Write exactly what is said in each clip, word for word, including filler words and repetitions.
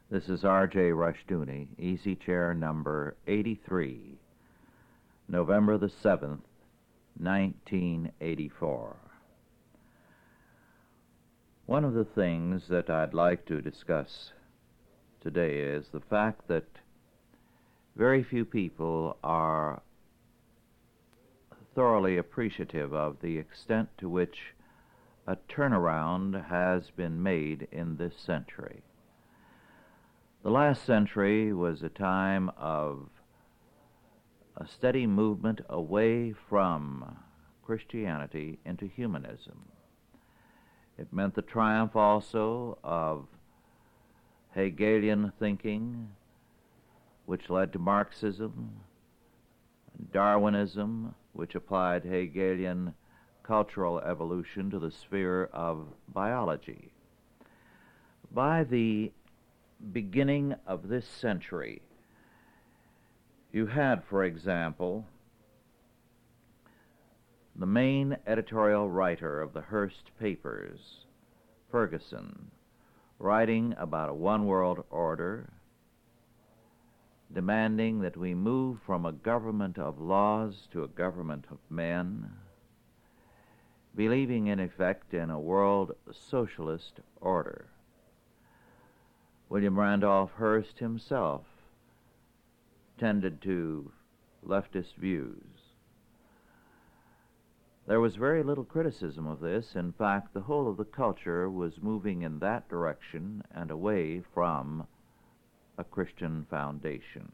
This is R J Rushdoony, Easy Chair number eighty-three, November the seventh, nineteen eighty-four. One of the things that I'd like to discuss today is the fact that very few people are thoroughly appreciative of the extent to which a turnaround has been made in this century. The last century was a time of a steady movement away from Christianity into humanism. It meant the triumph also of Hegelian thinking, which led to Marxism, and Darwinism, which applied Hegelian cultural evolution to the sphere of biology. By the beginning of this century, you had, for example, the main editorial writer of the Hearst papers, Ferguson, writing about a one-world order, demanding that we move from a government of laws to a government of men, believing in effect in a world socialist order. William Randolph Hearst himself tended to leftist views. There was very little criticism of this. In fact, the whole of the culture was moving in that direction and away from a Christian foundation.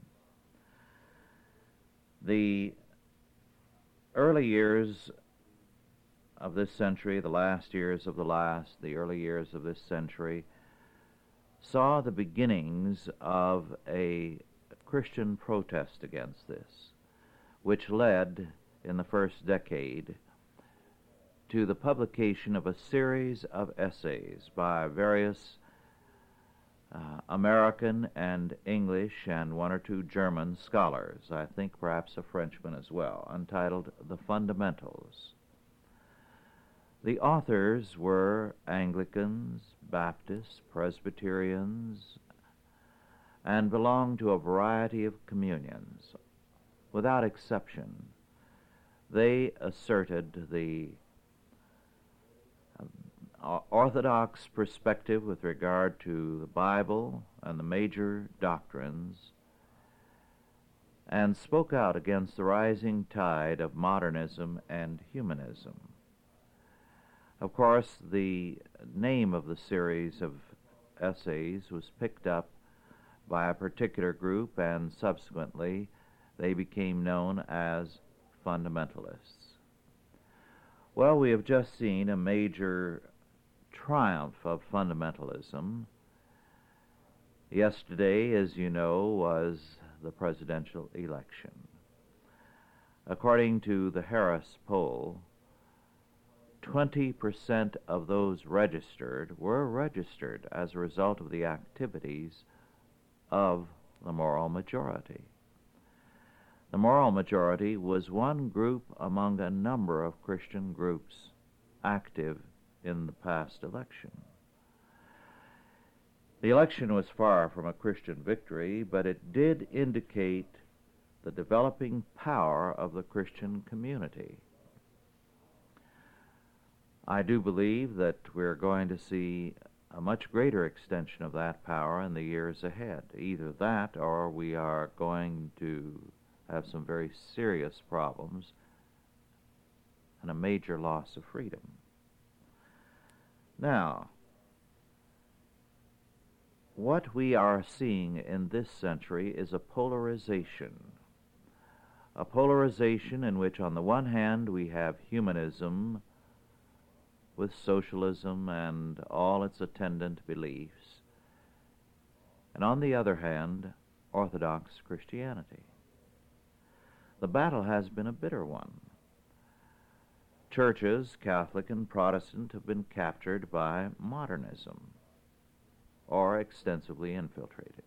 The early years of this century, the last years of the last, the early years of this century, saw the beginnings of a Christian protest against this, which led, in the first decade, to the publication of a series of essays by various uh, American and English and one or two German scholars, I think perhaps a Frenchman as well, entitled The Fundamentals. The authors were Anglicans, Baptists, Presbyterians, and belonged to a variety of communions. Without exception, they asserted the uh, orthodox perspective with regard to the Bible and the major doctrines, and spoke out against the rising tide of modernism and humanism. Of course, the name of the series of essays was picked up by a particular group, and subsequently they became known as fundamentalists. Well, we have just seen a major triumph of fundamentalism. Yesterday, as you know, was the presidential election. According to the Harris poll, twenty percent of those registered were registered as a result of the activities of the moral majority. The moral majority was one group among a number of Christian groups active in the past election. The election was far from a Christian victory, but it did indicate the developing power of the Christian community. I do believe that we're going to see a much greater extension of that power in the years ahead. Either that, or we are going to have some very serious problems and a major loss of freedom. Now, what we are seeing in this century is a polarization. A polarization in which, on the one hand, we have humanism with socialism and all its attendant beliefs, and on the other hand, Orthodox Christianity. The battle has been a bitter one. Churches, Catholic and Protestant, have been captured by modernism or extensively infiltrated.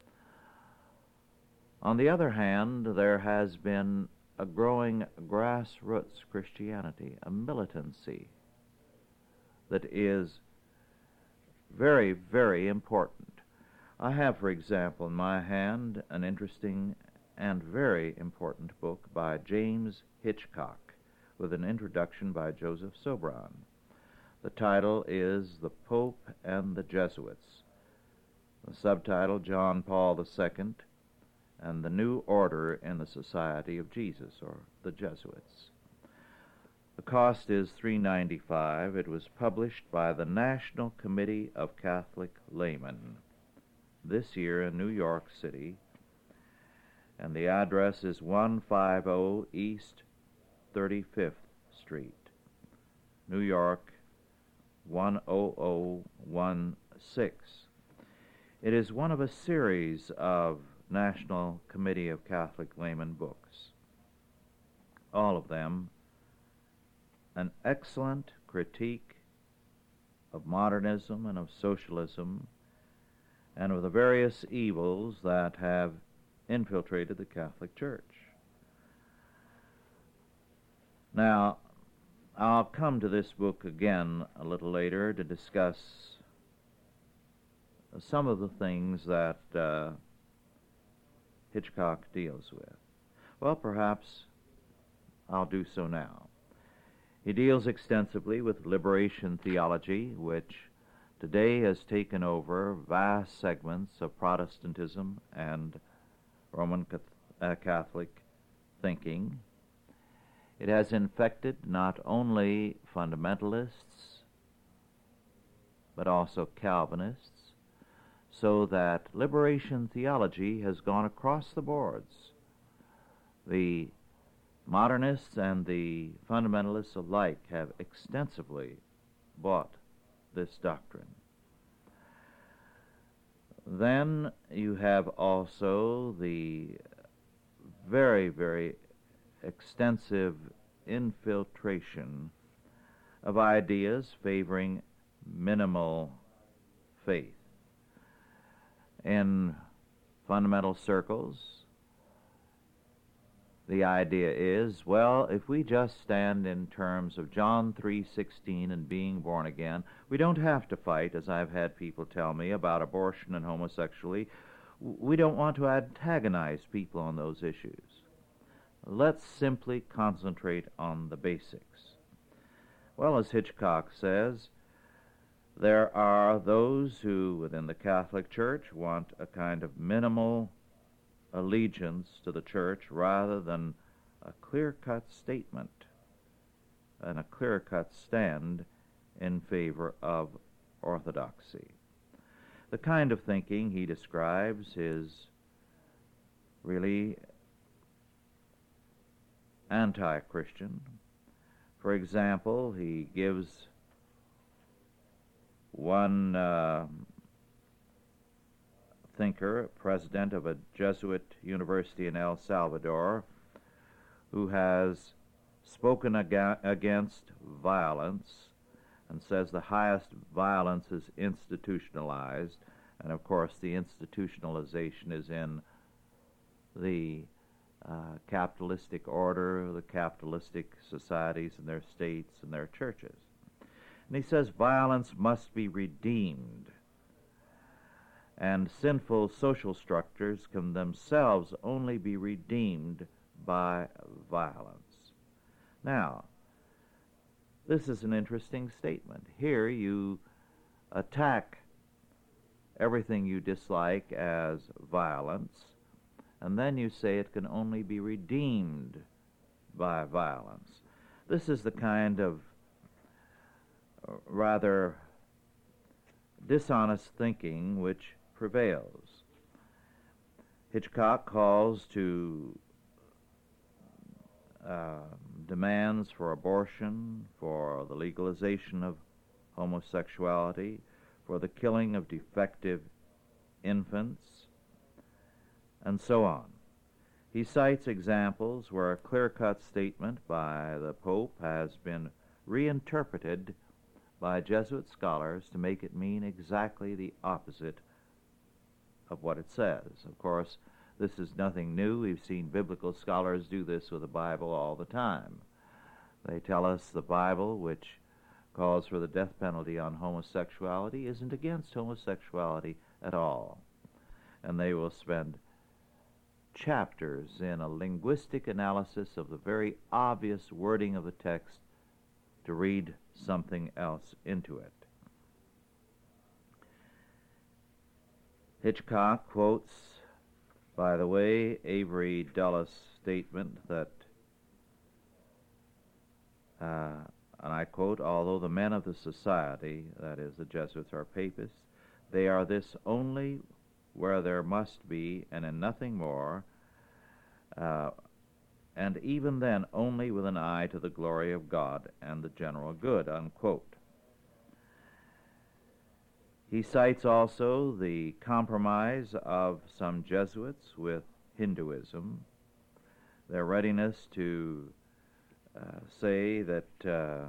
On the other hand, there has been a growing grassroots Christianity, a militancy that is very, very important. I have, for example, in my hand an interesting and very important book by James Hitchcock, with an introduction by Joseph Sobran. The title is The Pope and the Jesuits. The subtitle, John Paul the Second and the New Order in the Society of Jesus, or the Jesuits. The cost is three dollars and ninety-five cents. It was published by the National Committee of Catholic Laymen this year in New York City, and the address is one fifty East thirty-fifth Street, New York one zero zero one six. It is one of a series of National Committee of Catholic Laymen books, all of them an excellent critique of modernism and of socialism and of the various evils that have infiltrated the Catholic Church. Now, I'll come to this book again a little later to discuss some of the things that uh, Hitchcock deals with. Well, perhaps I'll do so now. He deals extensively with liberation theology, which today has taken over vast segments of Protestantism and Roman Catholic thinking. It has infected not only fundamentalists, but also Calvinists, so that liberation theology has gone across the boards. The modernists and the fundamentalists alike have extensively bought this doctrine. Then you have also the very, very extensive infiltration of ideas favoring minimal faith. In fundamental circles, the idea is, well, if we just stand in terms of John three sixteen and being born again, we don't have to fight, as I've had people tell me, about abortion and homosexuality. We don't want to antagonize people on those issues. Let's simply concentrate on the basics. Well, as Hitchcock says, there are those who, within the Catholic Church, want a kind of minimal allegiance to the Church rather than a clear-cut statement and a clear-cut stand in favor of orthodoxy. The kind of thinking he describes is really anti-Christian. For example, he gives one uh, thinker, president of a Jesuit university in El Salvador, who has spoken aga- against violence and says the highest violence is institutionalized, and of course the institutionalization is in the uh, capitalistic order, the capitalistic societies and their states and their churches. And he says violence must be redeemed, and sinful social structures can themselves only be redeemed by violence. Now, this is an interesting statement. Here you attack everything you dislike as violence, and then you say it can only be redeemed by violence. This is the kind of rather dishonest thinking which prevails. Hitchcock calls to uh, demands for abortion, for the legalization of homosexuality, for the killing of defective infants, and so on. He cites examples where a clear-cut statement by the Pope has been reinterpreted by Jesuit scholars to make it mean exactly the opposite of what it says. Of course, this is nothing new. We've seen biblical scholars do this with the Bible all the time. They tell us the Bible, which calls for the death penalty on homosexuality, isn't against homosexuality at all. and they will spend chapters in a linguistic analysis of the very obvious wording of the text to read something else into it. Hitchcock quotes, by the way, Avery Dulles' statement that, uh, and I quote, although the men of the society, that is, the Jesuits, are papists, they are this only where there must be, and in nothing more, uh, and even then only with an eye to the glory of God and the general good, unquote. He cites also the compromise of some Jesuits with Hinduism, their readiness to uh, say that uh,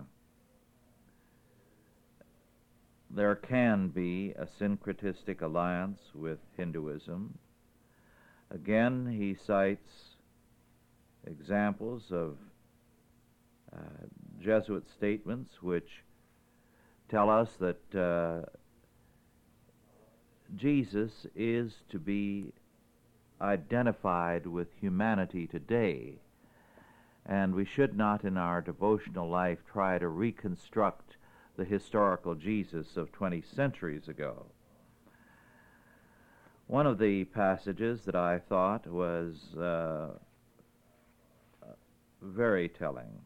there can be a syncretistic alliance with Hinduism. Again, he cites examples of uh, Jesuit statements which tell us that uh, Jesus is to be identified with humanity today, and we should not in our devotional life try to reconstruct the historical Jesus of twenty centuries ago. One of the passages that I thought was uh, very telling.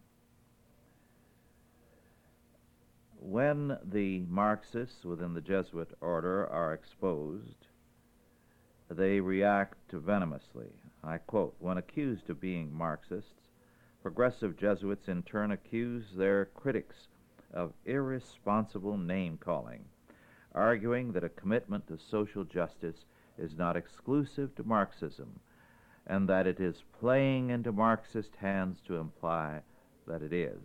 When the Marxists within the Jesuit order are exposed, they react venomously. I quote, when accused of being Marxists, progressive Jesuits in turn accuse their critics of irresponsible name-calling, arguing that a commitment to social justice is not exclusive to Marxism, and that it is playing into Marxist hands to imply that it is.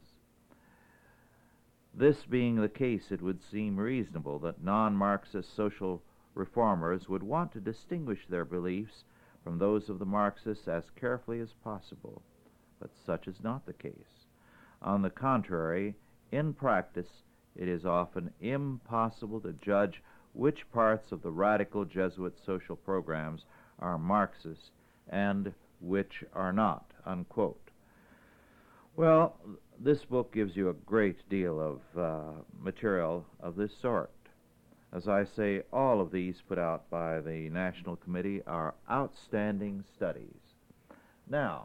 This being the case, it would seem reasonable that non-Marxist social reformers would want to distinguish their beliefs from those of the Marxists as carefully as possible, but such is not the case. On the contrary, in practice, it is often impossible to judge which parts of the radical Jesuit social programs are Marxist and which are not, unquote. Well, this book gives you a great deal of uh, material of this sort. As I say, all of these put out by the National Committee are outstanding studies. Now,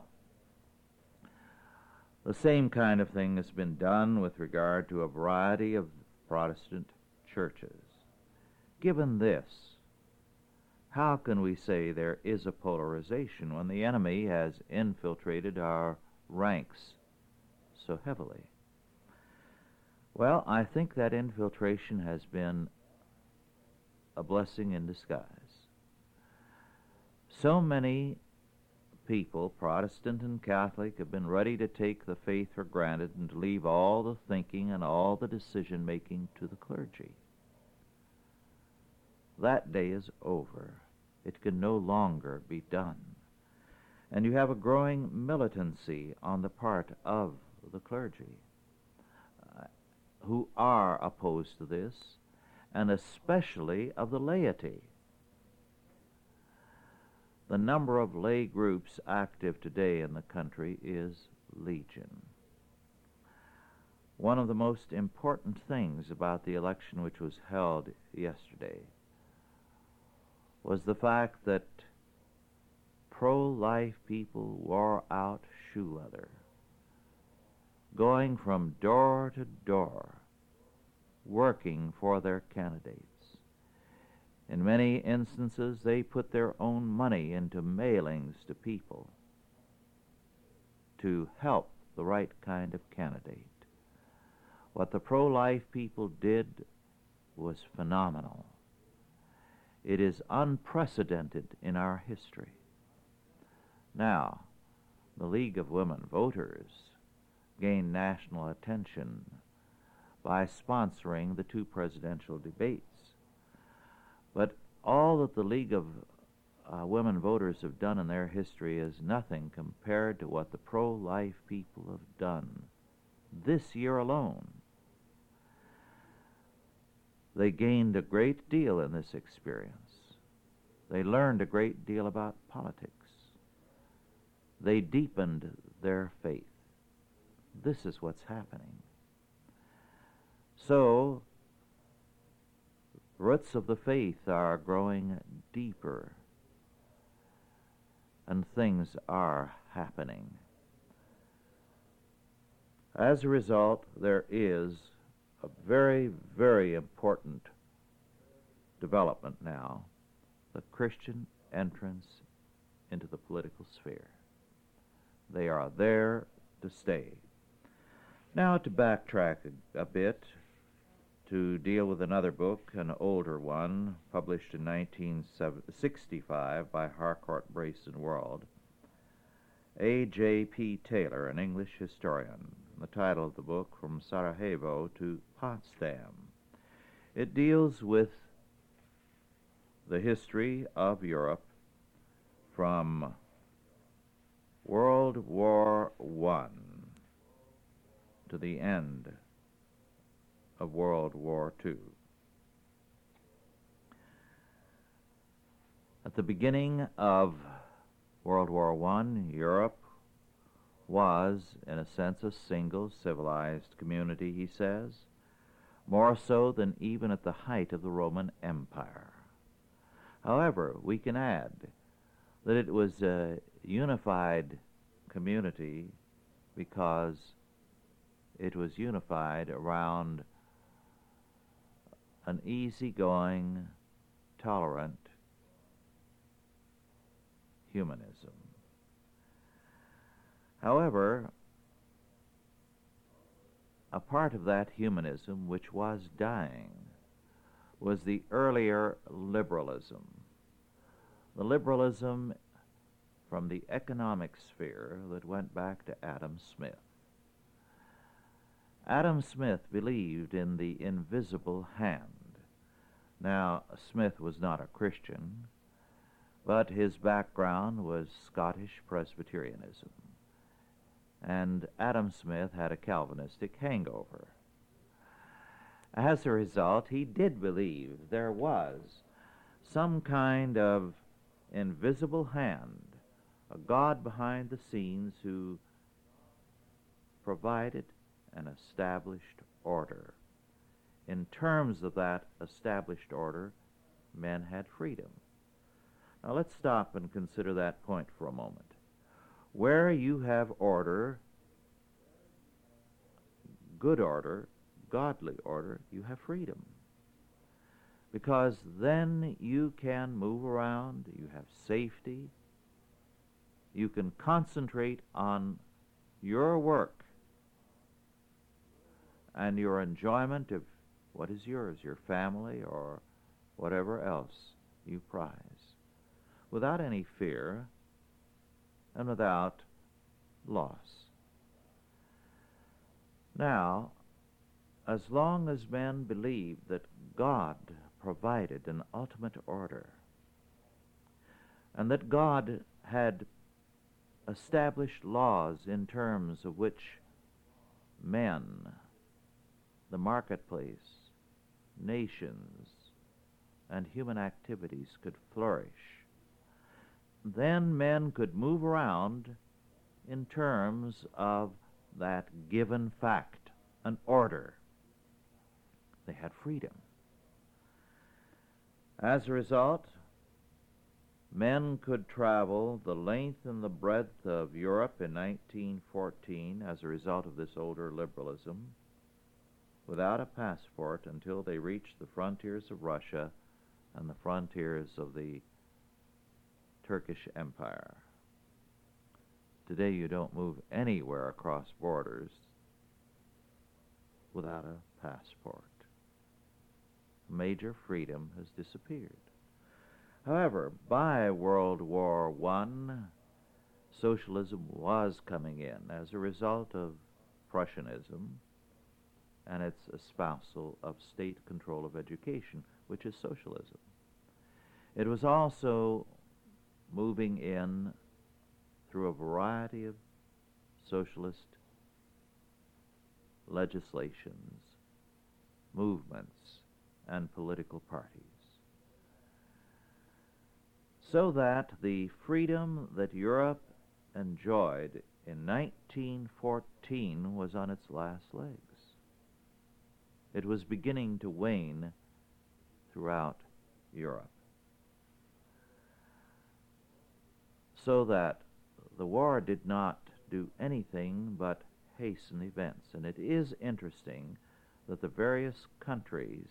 the same kind of thing has been done with regard to a variety of Protestant churches. Given this, how can we say there is a polarization when the enemy has infiltrated our ranks so heavily? Well, I think that infiltration has been a blessing in disguise. So many people, Protestant and Catholic, have been ready to take the faith for granted and to leave all the thinking and all the decision-making to the clergy. That day is over. It can no longer be done. And you have a growing militancy on the part of the clergy uh, who are opposed to this, and especially of the laity. The number of lay groups active today in the country is legion. One of the most important things about the election which was held yesterday was the fact that pro-life people wore out shoe leather, going from door to door, working for their candidates. In many instances, they put their own money into mailings to people to help the right kind of candidate. What the pro-life people did was phenomenal. It is unprecedented in our history. Now, the League of Women Voters gained national attention by sponsoring the two presidential debates. But all that the League of uh, Women Voters have done in their history is nothing compared to what the pro-life people have done this year alone. They gained a great deal in this experience. They learned a great deal about politics. They deepened their faith. This is what's happening. So, roots of the faith are growing deeper, and things are happening. As a result, there is a very, very important development now, the Christian entrance into the political sphere. They are there to stay. Now, to backtrack a, a bit, to deal with another book, an older one, published in nineteen sixty-five by Harcourt Brace and World, A J P Taylor, an English historian. The title of the book, From Sarajevo to Potsdam. It deals with the history of Europe from World War One to the end of World War Two. At the beginning of World War One, Europe was, in a sense, a single civilized community, he says, more so than even at the height of the Roman Empire. However, we can add that it was a unified community because it was unified around an easygoing, tolerant humanism. However, a part of that humanism which was dying was the earlier liberalism. The liberalism from the economic sphere that went back to Adam Smith. Adam Smith believed in the invisible hand. Now, Smith was not a Christian, but his background was Scottish Presbyterianism. And Adam Smith had a Calvinistic hangover. As a result, he did believe there was some kind of invisible hand, a God behind the scenes who provided an established order. In terms of that established order, men had freedom. Now let's stop and consider that point for a moment. Where you have order, good order, godly order, you have freedom. Because then you can move around, you have safety, you can concentrate on your work and your enjoyment of what is yours, your family or whatever else you prize, without any fear and without loss. Now, as long as men believed that God provided an ultimate order, and that God had established laws in terms of which men, the marketplace, nations, and human activities could flourish, then men could move around in terms of that given fact, an order. They had freedom. As a result, men could travel the length and the breadth of Europe in nineteen fourteen as a result of this older liberalism without a passport until they reached the frontiers of Russia and the frontiers of the Turkish Empire. Today you don't move anywhere across borders without a passport. Major freedom has disappeared. However, by World War One, socialism was coming in as a result of Prussianism and its espousal of state control of education, which is socialism. It was also moving in through a variety of socialist legislations, movements, and political parties. So that the freedom that Europe enjoyed in nineteen fourteen was on its last legs. It was beginning to wane throughout Europe. So that the war did not do anything but hasten events. And it is interesting that the various countries,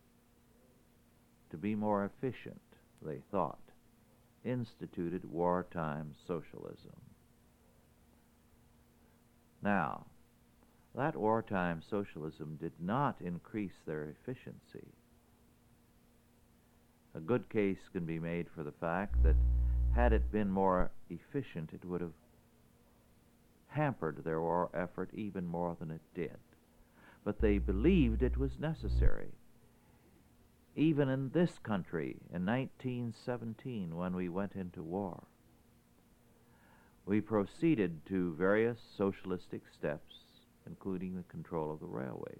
to be more efficient, they thought, instituted wartime socialism. Now, that wartime socialism did not increase their efficiency. A good case can be made for the fact that had it been more efficient, it would have hampered their war effort even more than it did. But they believed it was necessary. Even in this country, in nineteen seventeen, when we went into war, we proceeded to various socialistic steps, including the control of the railways.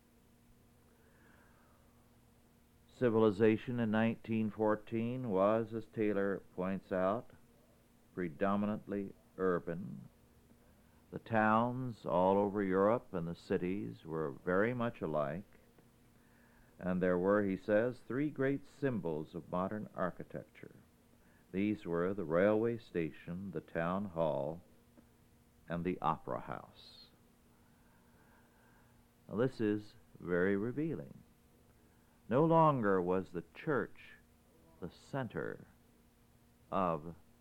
Civilization in nineteen fourteen was, as Taylor points out, predominantly urban. The towns all over Europe and the cities were very much alike, and there were, he says, three great symbols of modern architecture. These were the railway station, the town hall, and the opera house. Now, this is very revealing. No longer was the church the center of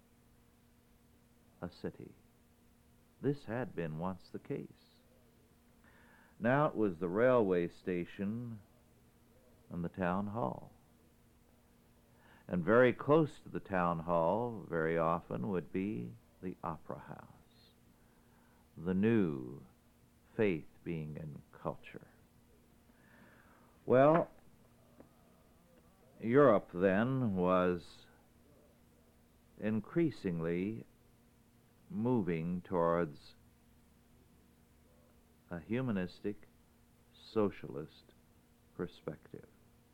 a city. This had been once the case. Now it was the railway station and the town hall. And very close to the town hall, very often, would be the opera house. The new faith being in culture. Well, Europe then was increasingly moving towards a humanistic, socialist perspective.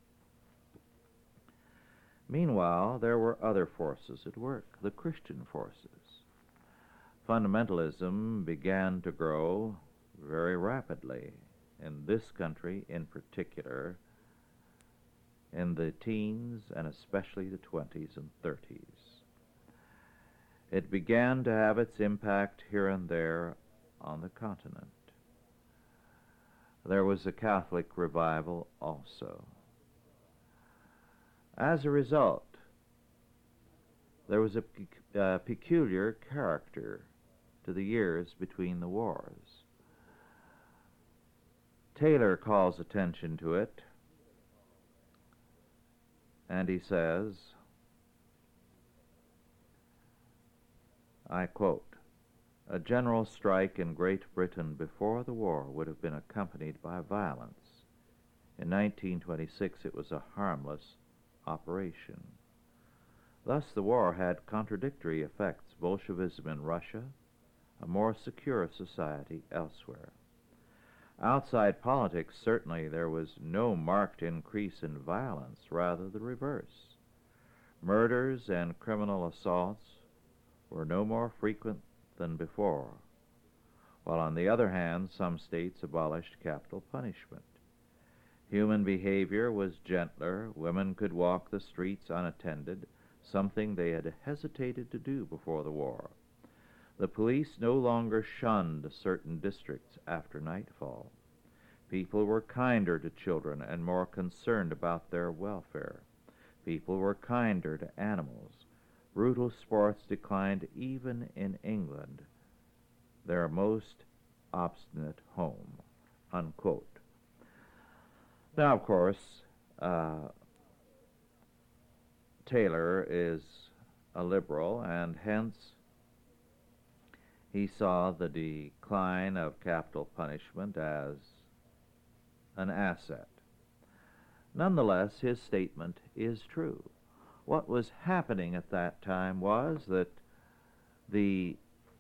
Meanwhile, there were other forces at work, the Christian forces. Fundamentalism began to grow very rapidly in this country in particular, in the teens and especially the twenties and thirties. It began to have its impact here and there on the continent. There was a Catholic revival also. As a result, there was a pe- uh, peculiar character to the years between the wars. Taylor calls attention to it, and he says, I quote, "A general strike in Great Britain before the war would have been accompanied by violence. In nineteen twenty-six it was a harmless operation. Thus the war had contradictory effects: Bolshevism in Russia, a more secure society elsewhere. Outside politics, certainly there was no marked increase in violence, rather the reverse. Murders and criminal assaults were no more frequent than before, while on the other hand some states abolished capital punishment. Human behavior was gentler. Women could walk the streets unattended, something they had hesitated to do before the war. The police no longer shunned certain districts after nightfall. People were kinder to children and more concerned about their welfare. People were kinder to animals. Brutal sports declined even in England, their most obstinate home," unquote. Now, of course, uh, Taylor is a liberal, and hence he saw the decline of capital punishment as an asset. Nonetheless, his statement is true. What was happening at that time was that the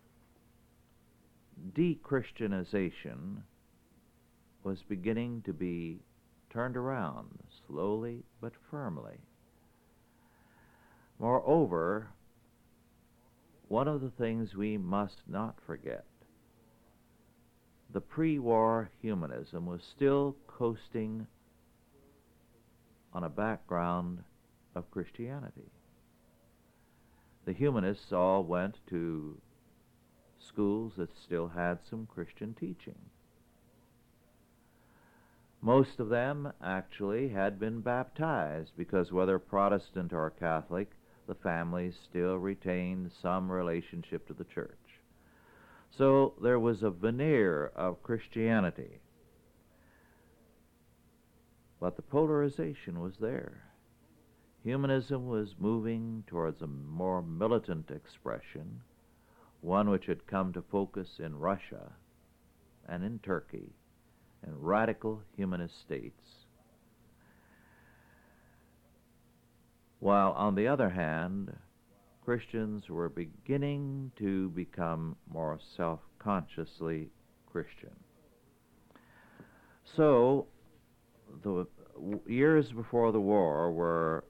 de-Christianization was beginning to be turned around, slowly but firmly. Moreover, one of the things we must not forget, the pre-war humanism was still coasting on a background of Christianity. The humanists all went to schools that still had some Christian teaching. Most of them actually had been baptized because whether Protestant or Catholic, the families still retained some relationship to the church. So there was a veneer of Christianity. But the polarization was there. Humanism was moving towards a more militant expression, one which had come to focus in Russia and in Turkey, in radical humanist states. While on the other hand, Christians were beginning to become more self-consciously Christian. So, the years before the war were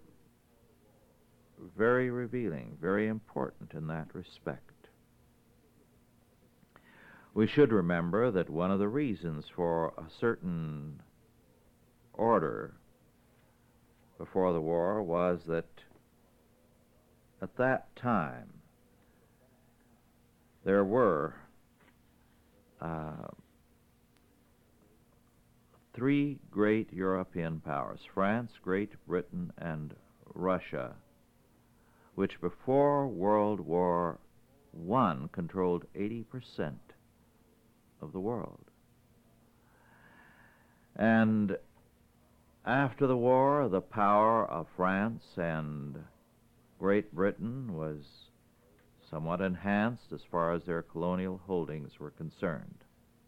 very revealing, very important in that respect. We should remember that one of the reasons for a certain order before the war was that at that time there were uh, three great European powers, France, Great Britain, and Russia, which before World War One controlled eighty percent of the world. And after the war, the power of France and Great Britain was somewhat enhanced as far as their colonial holdings were concerned.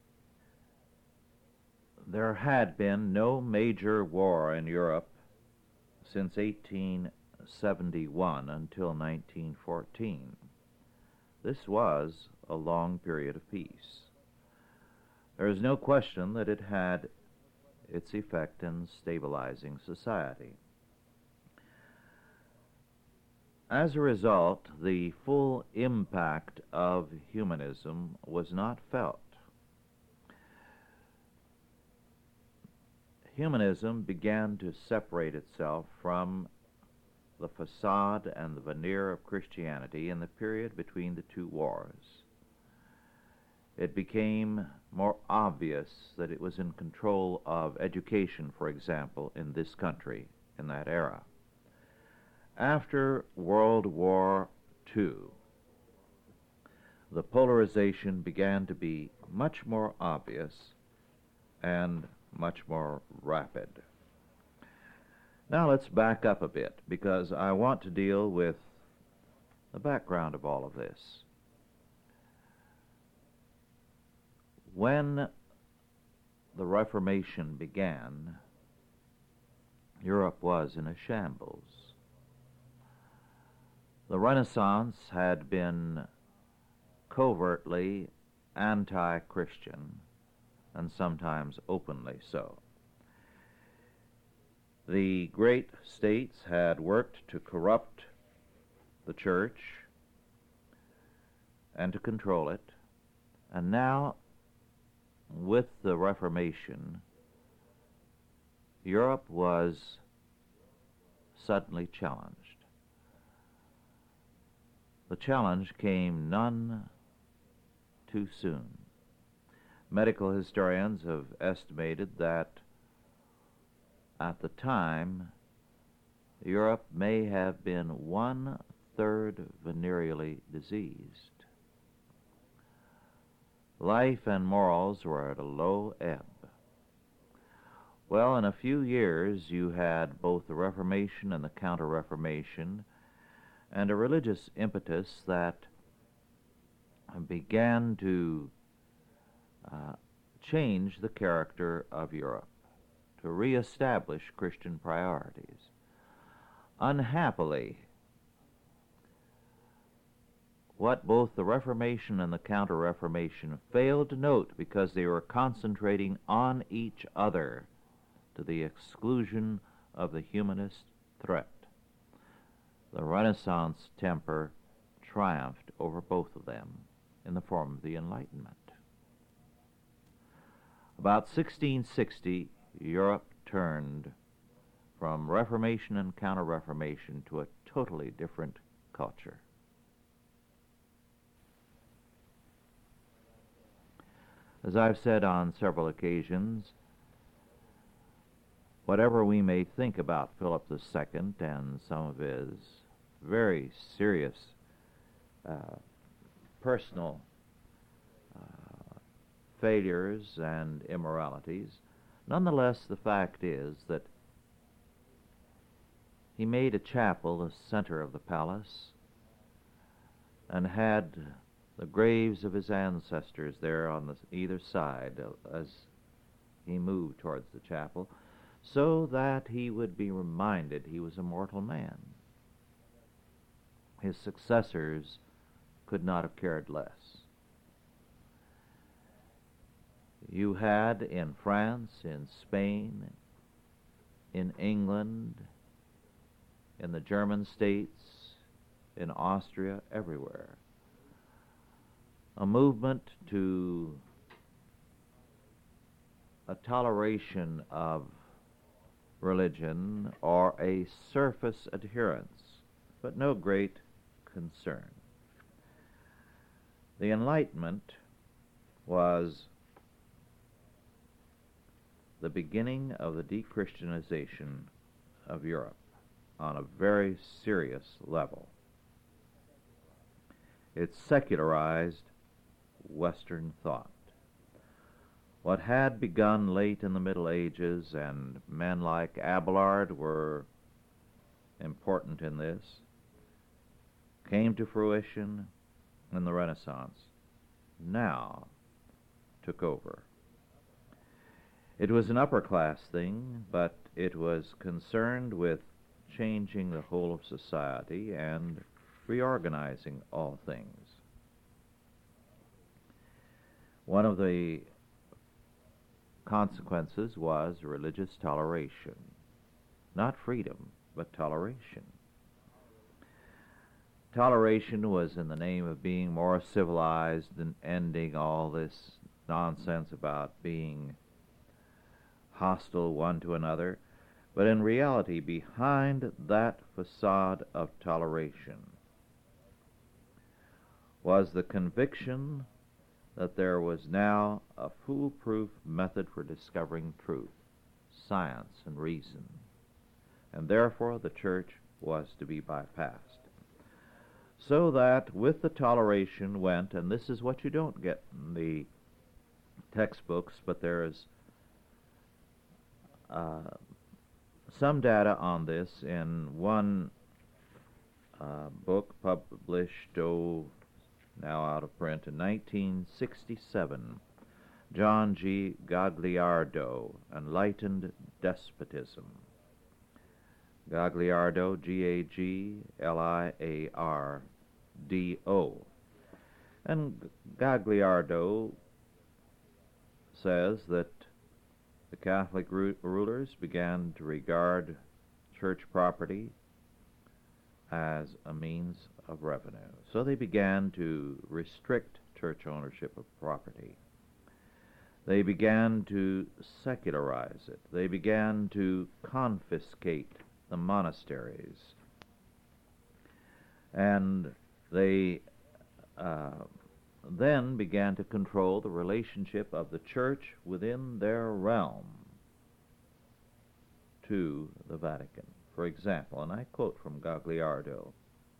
There had been no major war in Europe since eighteen seventy-one until nineteen fourteen. This was a long period of peace. There is no question that it had its effect in stabilizing society. As a result, the full impact of humanism was not felt. Humanism began to separate itself from the facade and the veneer of Christianity in the period between the two wars. It became more obvious that it was in control of education, for example, in this country in that era. After World War Two, the polarization began to be much more obvious and much more rapid. Now let's back up a bit, because I want to deal with the background of all of this. When the Reformation began, Europe was in a shambles. The Renaissance had been covertly anti-Christian, and sometimes openly so. The great states had worked to corrupt the church and to control it, and now, with the Reformation, Europe was suddenly challenged. The challenge came none too soon. Medical historians have estimated that at the time, Europe may have been one-third venereally diseased. Life and morals were at a low ebb. Well, in a few years, you had both the Reformation and the Counter-Reformation, and a religious impetus that began to uh, change the character of Europe, to reestablish Christian priorities. Unhappily, what both the Reformation and the Counter-Reformation failed to note, because they were concentrating on each other to the exclusion of the humanist threat. The Renaissance Renaissance temper triumphed over both of them in the form of the Enlightenment. About sixteen sixty, Europe turned from Reformation and Counter-Reformation to a totally different culture. As I've said on several occasions, whatever we may think about Philip the Second and some of his very serious uh, personal uh, failures and immoralities, nonetheless the fact is that he made a chapel the center of the palace and had the graves of his ancestors there on the either side as he moved towards the chapel, so that he would be reminded he was a mortal man. His successors could not have cared less. You had in France, in Spain, in England, in the German states, in Austria, everywhere, a movement to a toleration of religion or a surface adherence, but no great concern. The Enlightenment was the beginning of the de-Christianization of Europe on a very serious level. It secularized Western thought. What had begun late in the Middle Ages, and men like Abelard were important in this, came to fruition in the Renaissance, now took over. It was an upper-class thing, but it was concerned with changing the whole of society and reorganizing all things. One of the consequences was religious toleration. Not freedom, but toleration. Toleration was in the name of being more civilized and ending all this nonsense about being hostile one to another. But in reality, behind that facade of toleration was the conviction that there was now a foolproof method for discovering truth, science and reason, and therefore the church was to be bypassed. So that with the toleration went, and this is what you don't get in the textbooks, but there is uh, some data on this in one uh, book published, oh, now out of print, in nineteen sixty-seven, John G. Gagliardo, Enlightened Despotism. Gagliardo, G A G L I A R D O. And Gagliardo says that the Catholic ru- rulers began to regard church property as a means of revenue. So they began to restrict church ownership of property. They began to secularize it. They began to confiscate the monasteries. And they uh, then began to control the relationship of the church within their realm to the Vatican. For example, and I quote from Gagliardo,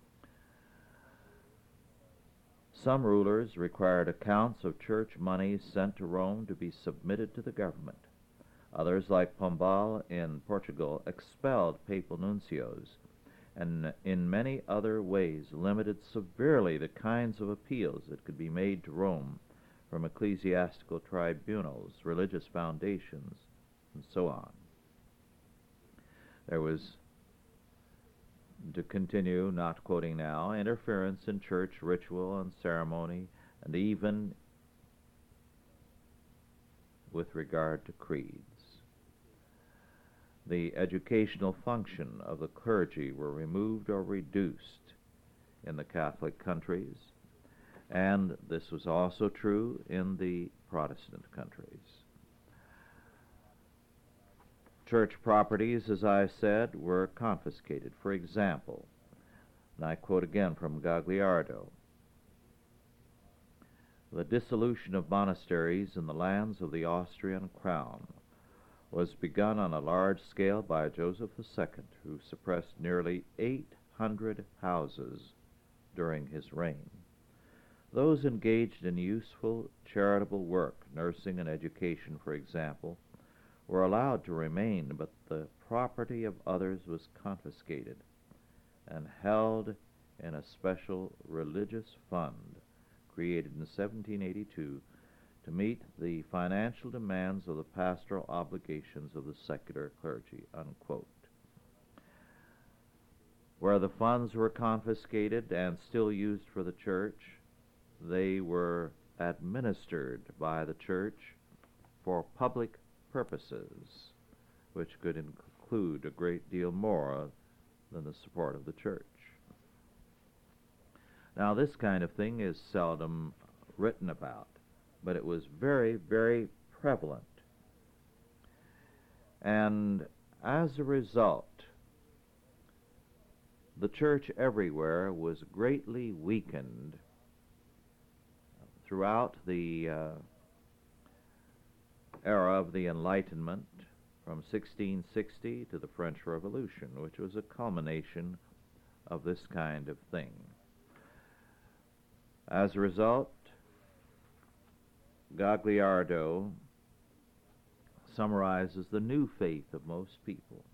some rulers required accounts of church monies sent to Rome to be submitted to the government. Others, like Pombal in Portugal, expelled papal nuncios, and in many other ways limited severely the kinds of appeals that could be made to Rome from ecclesiastical tribunals, religious foundations, and so on. There was, to continue, not quoting now, interference in church ritual and ceremony, and even with regard to creeds. the educational function of the clergy were removed or reduced in the Catholic countries, and this was also true in the Protestant countries. Church properties, as I said, were confiscated. For example, and I quote again from Gagliardo, "The dissolution of monasteries in the lands of the Austrian crown was begun on a large scale by Joseph the Second, who suppressed nearly eight hundred houses during his reign. Those engaged in useful charitable work, nursing and education, for example, were allowed to remain, but the property of others was confiscated and held in a special religious fund created in seventeen eighty-two to meet the financial demands of the pastoral obligations of the secular clergy," unquote. Where the funds were confiscated and still used for the church, they were administered by the church for public purposes, which could include a great deal more than the support of the church. Now, this kind of thing is seldom written about, but it was very, very prevalent. And as a result, the church everywhere was greatly weakened throughout the uh, era of the Enlightenment, from sixteen sixty to the French Revolution, which was a culmination of this kind of thing. As a result, Gagliardo summarizes the new faith of most people,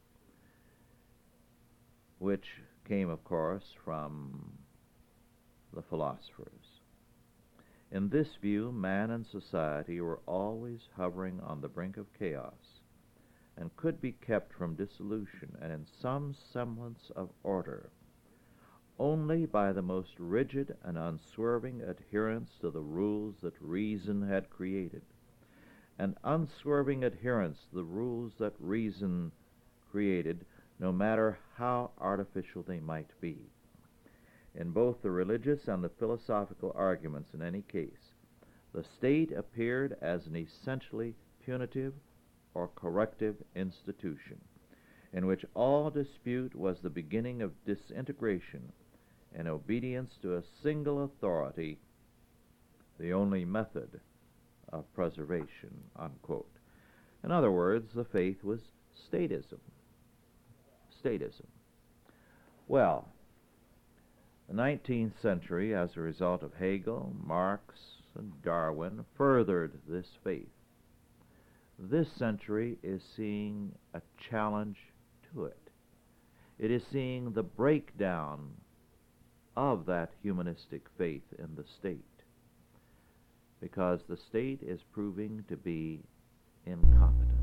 which came, of course, from the philosophers. In this view, man and society were always hovering on the brink of chaos, and could be kept from dissolution and in some semblance of order only by the most rigid and unswerving adherence to the rules that reason had created, and unswerving adherence to the rules that reason created, no matter how artificial they might be. In both the religious and the philosophical arguments, in any case, the state appeared as an essentially punitive or corrective institution, in which all dispute was the beginning of disintegration in obedience to a single authority, the only method of preservation," unquote. In other words, the faith was statism. Statism. Well, the nineteenth century, as a result of Hegel, Marx, and Darwin, furthered this faith. This century is seeing a challenge to it. It is seeing the breakdown of that humanistic faith in the state, because the state is proving to be incompetent,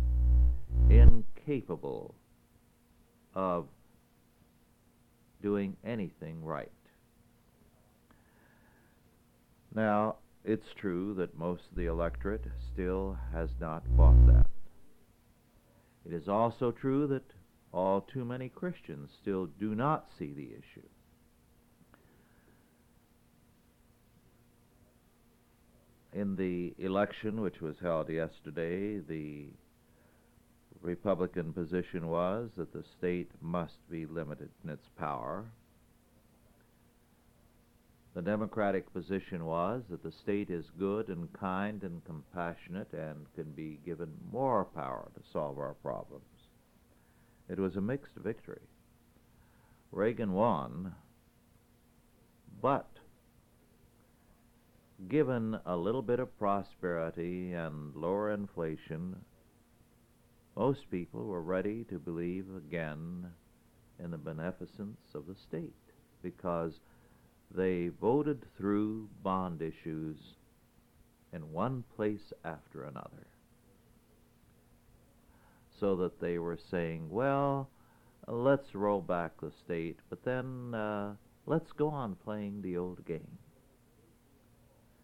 incapable of doing anything right. Now, it's true that most of the electorate still has not bought that. It is also true that all too many Christians still do not see the issue. In the election which was held yesterday, the Republican position was that the state must be limited in its power. The Democratic position was that the state is good and kind and compassionate and can be given more power to solve our problems. It was a mixed victory. Reagan won, but given a little bit of prosperity and lower inflation, most people were ready to believe again in the beneficence of the state, because they voted through bond issues in one place after another, so that they were saying, well, let's roll back the state, but then uh, let's go on playing the old game.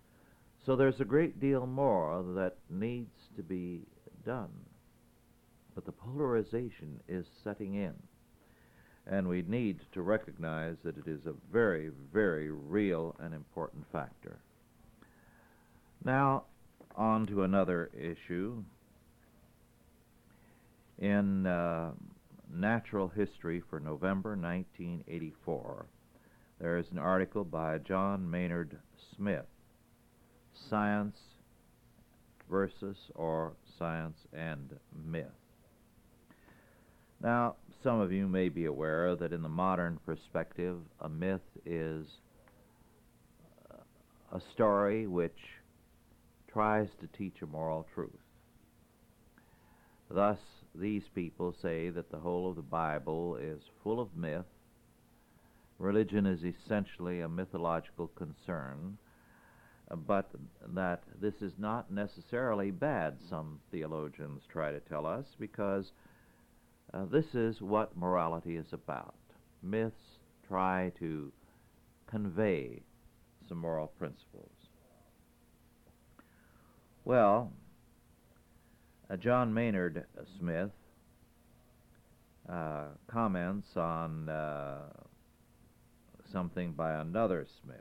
So there's a great deal more that needs to be done. but the polarization is setting in. And we need to recognize that it is a very, very real and important factor. Now, on to another issue. In uh, Natural History for November nineteen eighty-four, there is an article by John Maynard Smith, Science versus or Science and Myth. Now, some of you may be aware that in the modern perspective, a myth is a story which tries to teach a moral truth. Thus, these people say that the whole of the Bible is full of myth. Religion is essentially a mythological concern, but that this is not necessarily bad, some theologians try to tell us, because uh, this is what morality is about. Myths try to convey some moral principles. Well, uh, John Maynard Smith uh, comments on uh, something by another Smith.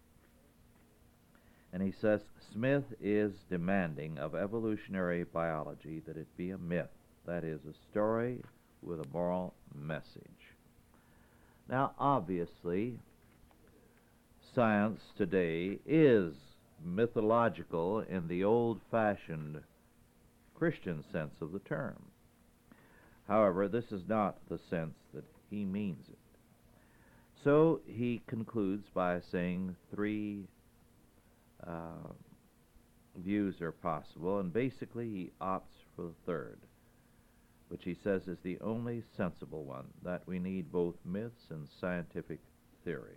And he says, Smith is demanding of evolutionary biology that it be a myth, that is, a story with a moral message. Now, obviously, science today is mythological in the old-fashioned Christian sense of the term. However, this is not the sense that he means it. So he concludes by saying three uh, views are possible, and basically he opts for the third, which he says is the only sensible one, that we need both myths and scientific theories.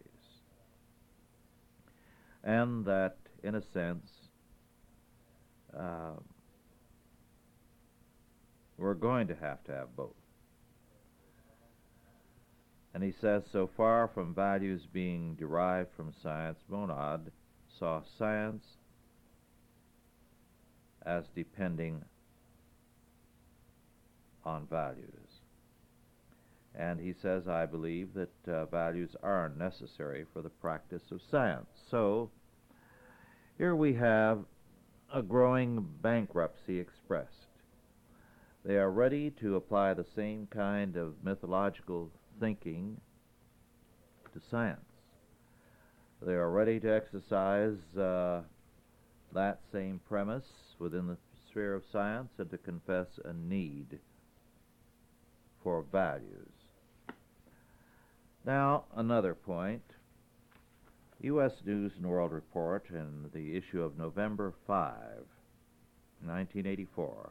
And that, in a sense, uh, we're going to have to have both. And he says, so far from values being derived from science, Monod saw science as depending on values. And he says, I believe that uh, values are necessary for the practice of science. So here we have a growing bankruptcy expressed. They are ready to apply the same kind of mythological thinking to science. They are ready to exercise uh, that same premise within the sphere of science and to confess a need for values. Now, another point. U S News and World Report in the issue of November fifth, nineteen eighty-four,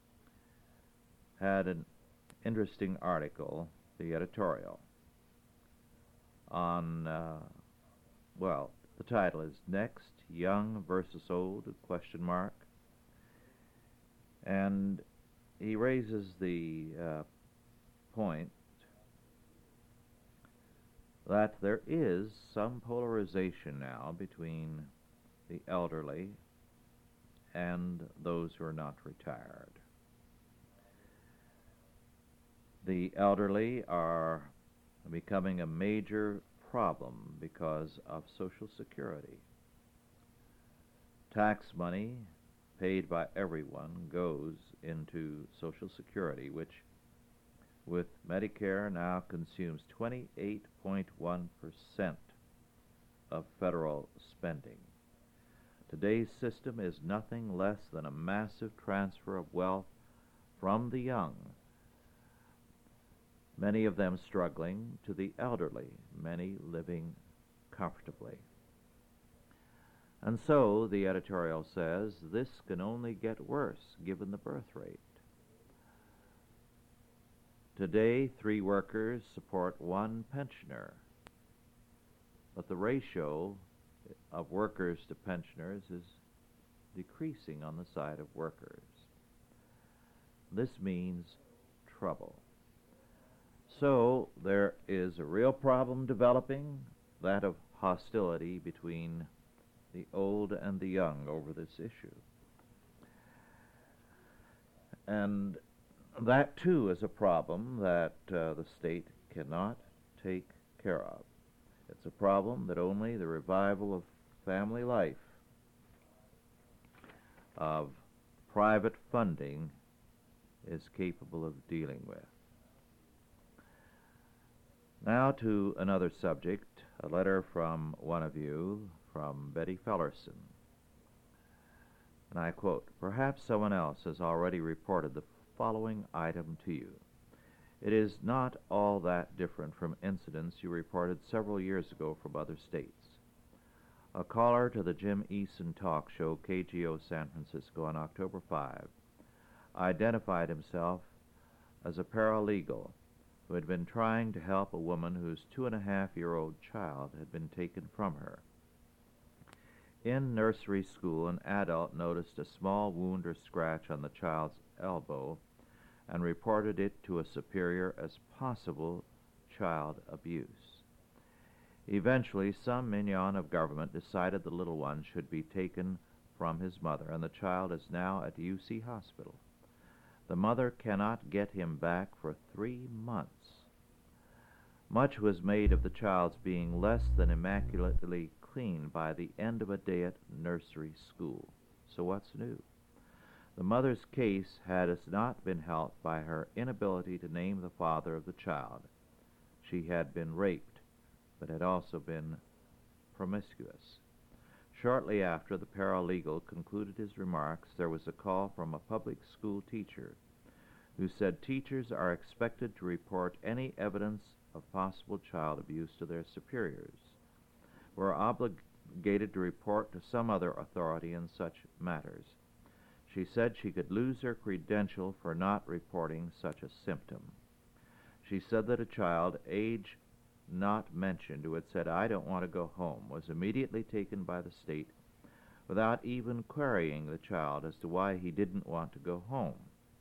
had an interesting article, the editorial, on, uh, well, the title is Next, Young versus Old, question mark. And he raises the uh, point that there is some polarization now between the elderly and those who are not retired. The elderly are becoming a major problem because of Social Security. Tax money paid by everyone goes into Social Security, which with Medicare now consumes twenty-eight point one percent of federal spending. Today's system is nothing less than a massive transfer of wealth from the young, many of them struggling, to the elderly, many living comfortably. And so, the editorial says, this can only get worse given the birth rate. Today, three workers support one pensioner, but the ratio of workers to pensioners is decreasing on the side of workers. This means trouble. So there is a real problem developing, that of hostility between the old and the young over this issue. And that too is a problem that uh, the state cannot take care of. It's a problem that only the revival of family life, of private funding, is capable of dealing with. Now to another subject, a letter from one of you, from Betty Fellerson. And I quote, "Perhaps someone else has already reported the following item to you. It is not all that different from incidents you reported several years ago from other states. A caller to the Jim Eason talk show K G O San Francisco on October fifth identified himself as a paralegal who had been trying to help a woman whose two-and-a-half-year-old child had been taken from her. In nursery school, an adult noticed a small wound or scratch on the child's elbow and reported it to a superior as possible child abuse. Eventually, some minion of government decided the little one should be taken from his mother, and the child is now at U C Hospital. The mother cannot get him back for three months. Much was made of the child's being less than immaculately clean by the end of a day at nursery school. So what's new? The mother's case had not been helped by her inability to name the father of the child. She had been raped, but had also been promiscuous. Shortly after the paralegal concluded his remarks, there was a call from a public school teacher who said teachers are expected to report any evidence of possible child abuse to their superiors. We're obligated to report to some other authority in such matters. She said she could lose her credential for not reporting such a symptom. She said that a child, age not mentioned, who had said, "I don't want to go home," was immediately taken by the state without even querying the child as to why he didn't want to go home.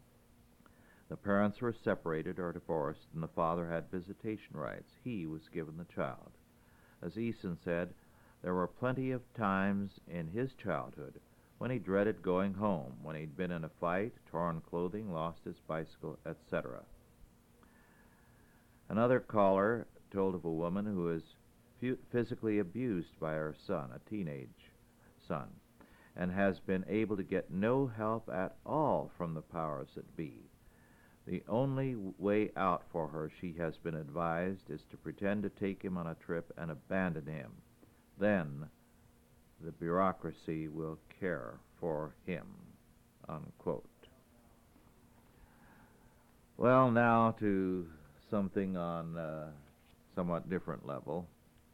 The parents were separated or divorced, and the father had visitation rights. He was given the child. As Eason said, there were plenty of times in his childhood when he dreaded going home, when he'd been in a fight, torn clothing, lost his bicycle, et cetera. Another caller told of a woman who was physically abused by her son, a teenage son, and has been able to get no help at all from the powers that be. The only way out for her, she has been advised, is to pretend to take him on a trip and abandon him. Then the bureaucracy will care for him, unquote. Well, now to something on a somewhat different level.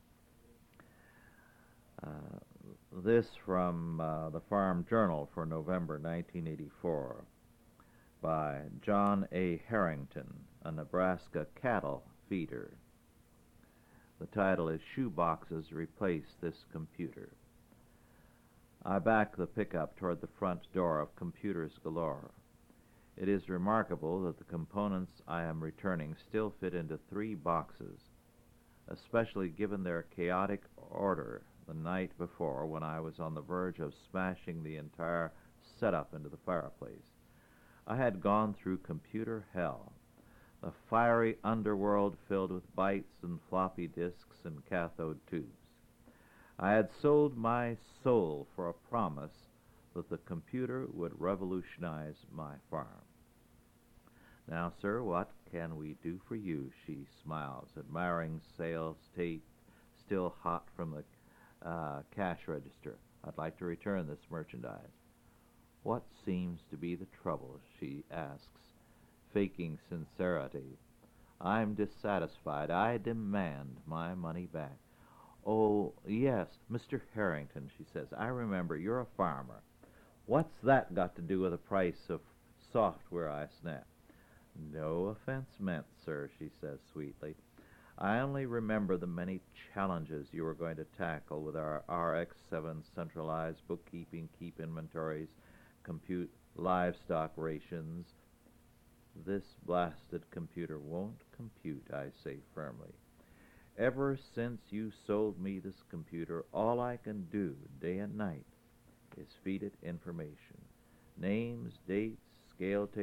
Uh, this from uh, the Farm Journal for November nineteen eighty-four by John A. Harrington, a Nebraska cattle feeder. The title is "Shoeboxes Replace This Computer." I back the pickup toward the front door of Computers Galore. It is remarkable that the components I am returning still fit into three boxes, especially given their chaotic order the night before when I was on the verge of smashing the entire setup into the fireplace. I had gone through computer hell, the fiery underworld filled with bytes and floppy disks and cathode tubes. I had sold my soul for a promise that the computer would revolutionize my farm. "Now, sir, what can we do for you?" she smiles, admiring sales tape still hot from the uh, cash register. "I'd like to return this merchandise." "What seems to be the trouble?" she asks, faking sincerity. "I'm dissatisfied. I demand my money back." "Oh, yes, Mister Harrington," she says, "I remember. You're a farmer. What's that got to do with the price of software?" I snap. "No offense meant, sir," she says sweetly. "I only remember the many challenges you were going to tackle with our R X seven centralized bookkeeping, keep inventories, compute livestock rations." "This blasted computer won't compute," I say firmly. "Ever since you sold me this computer, all I can do day and night is feed it information. Names, dates, scale tickets,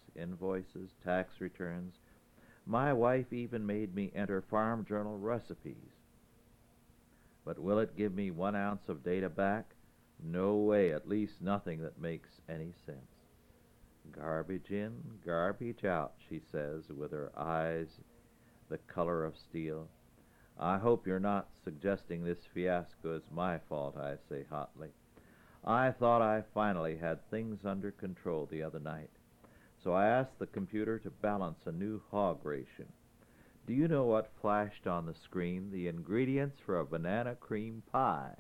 invoices, tax returns. My wife even made me enter Farm Journal recipes. But will it give me one ounce of data back? No way, at least nothing that makes any sense. Garbage in, garbage out, she says, with her eyes the color of steel. I hope you're not suggesting this fiasco is my fault, I say hotly. I thought I finally had things under control the other night, so I asked the computer to balance a new hog ration. Do you know what flashed on the screen? The ingredients for a banana cream pie.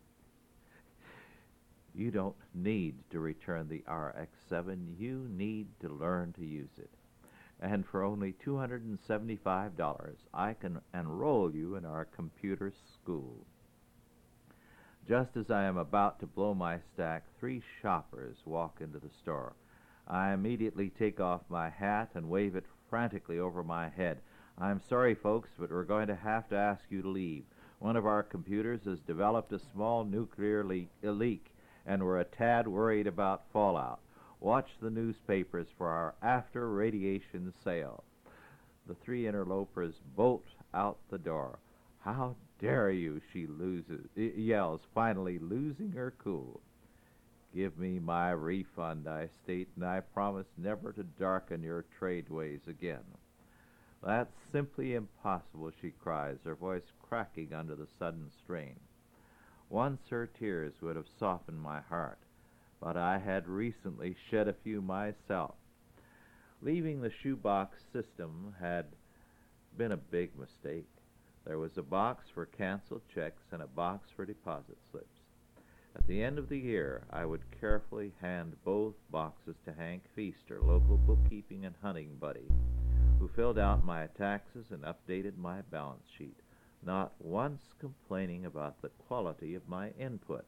You don't need to return the R X seven. You need to learn to use it. And for only two hundred seventy-five dollars, I can enroll you in our computer school. Just as I am about to blow my stack, three shoppers walk into the store. I immediately take off my hat and wave it frantically over my head. I'm sorry, folks, but we're going to have to ask you to leave. One of our computers has developed a small nuclear leak, a leak, and we're a tad worried about fallout. Watch the newspapers for our after-radiation sale. The three interlopers bolt out the door. How dare you, she loses, yells, finally losing her cool. Give me my refund, I state, and I promise never to darken your tradeways again. That's simply impossible, she cries, her voice cracking under the sudden strain. Once her tears would have softened my heart, but I had recently shed a few myself. Leaving the shoebox system had been a big mistake. There was a box for canceled checks and a box for deposit slips. At the end of the year, I would carefully hand both boxes to Hank Feaster, local bookkeeping and hunting buddy, who filled out my taxes and updated my balance sheet, not once complaining about the quality of my input.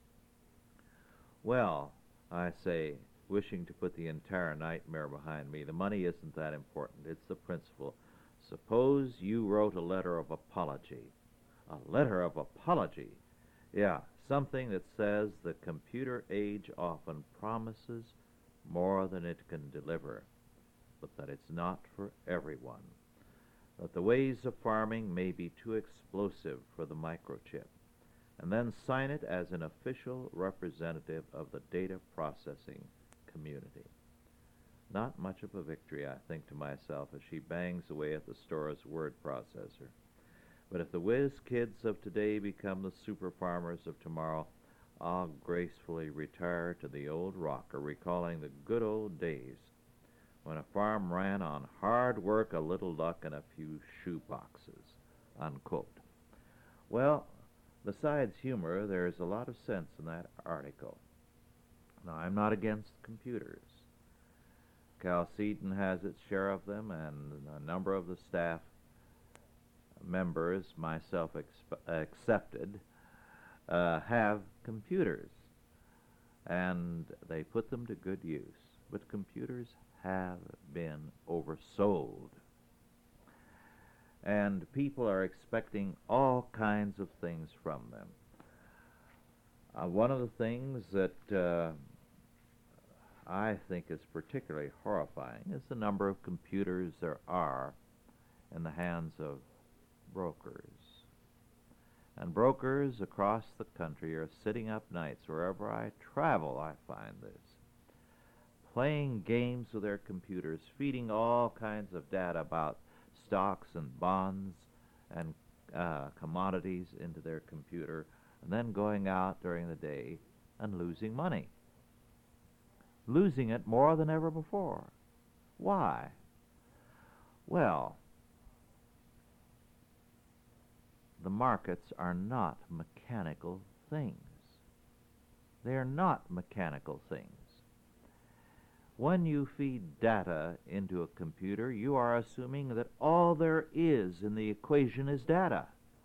Well, I say, wishing to put the entire nightmare behind me, the money isn't that important. It's the principle. Suppose you wrote a letter of apology. A letter of apology? Yeah, something that says the computer age often promises more than it can deliver, but that it's not for everyone. That the ways of farming may be too explosive for the microchip, and then sign it as an official representative of the data processing community. Not much of a victory, I think to myself, as she bangs away at the store's word processor. But if the whiz kids of today become the super farmers of tomorrow, I'll gracefully retire to the old rocker, recalling the good old days when a farm ran on hard work, a little luck, and a few shoe boxes, unquote. Well, besides humor, there's a lot of sense in that article. Now, I'm not against computers. Cal Seaton has its share of them, and a number of the staff members, myself exp- accepted, uh, have computers, and they put them to good use. But computers have been oversold, and people are expecting all kinds of things from them. Uh, one of the things that uh, I think is particularly horrifying is the number of computers there are in the hands of brokers. And brokers across the country are sitting up nights. Wherever I travel, I find this. Playing games with their computers, feeding all kinds of data about stocks and bonds and uh, commodities into their computer, and then going out during the day and losing money. Losing it more than ever before. Why? Well, the markets are not mechanical things. They are not mechanical things. When you feed data into a computer, you are assuming that all there is in the equation is data.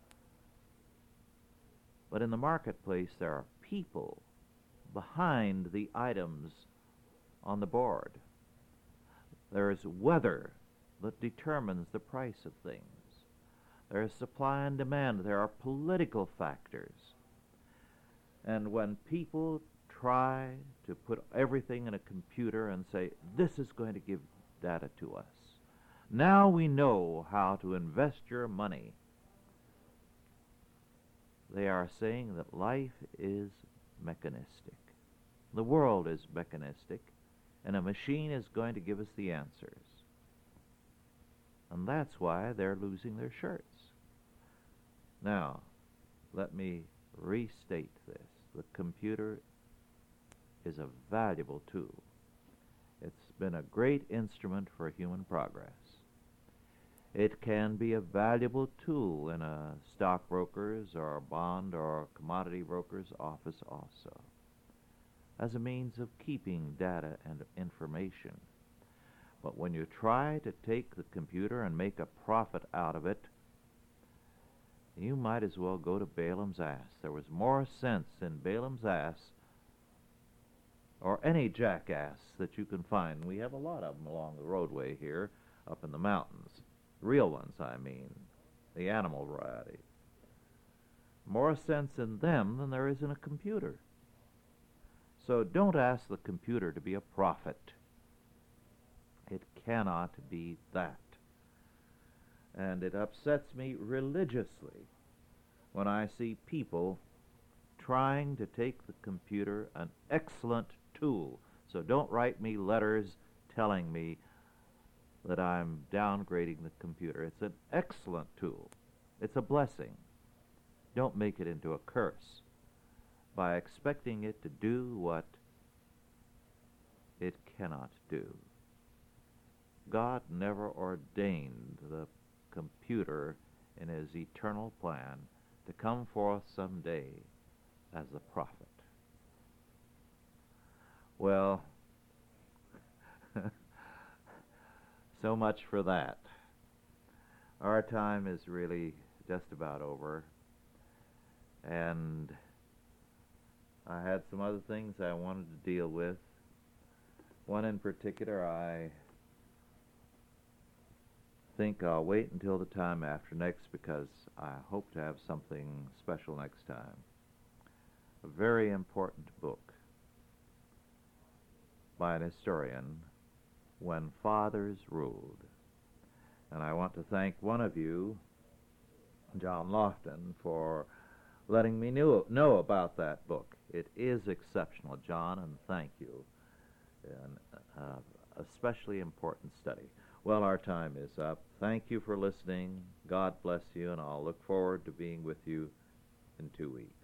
But in the marketplace, there are people behind the items on the board. There is weather that determines the price of things. There is supply and demand. There are political factors. And when people try to put everything in a computer and say, this is going to give data to us. Now we know how to invest your money. They are saying that life is mechanistic. The world is mechanistic, and a machine is going to give us the answers. And that's why they're losing their shirts. Now, let me restate this. The computer is a valuable tool. It's been a great instrument for human progress. It can be a valuable tool in a stockbroker's or a bond or a commodity broker's office also, as a means of keeping data and information. But when you try to take the computer and make a profit out of it, you might as well go to Balaam's ass. There was more sense in Balaam's ass, or any jackass that you can find. We have a lot of them along the roadway here, up in the mountains. Real ones, I mean, the animal variety. More sense in them than there is in a computer. So don't ask the computer to be a prophet. It cannot be that. And it upsets me religiously when I see people trying to take the computer, an excellent tool. So don't write me letters telling me that I'm downgrading the computer. It's an excellent tool. It's a blessing. Don't make it into a curse by expecting it to do what it cannot do. God never ordained the computer in his eternal plan to come forth someday as a prophet. Well, so much for that. Our time is really just about over, and I had some other things I wanted to deal with. One in particular, I think I'll wait until the time after next, because I hope to have something special next time. A very important book by an historian, When Fathers Ruled. And I want to thank one of you, John Lofton, for letting me know, know about that book. It is exceptional, John, and thank you. And uh, especially important study. Well, our time is up. Thank you for listening. God bless you, and I'll look forward to being with you in two weeks.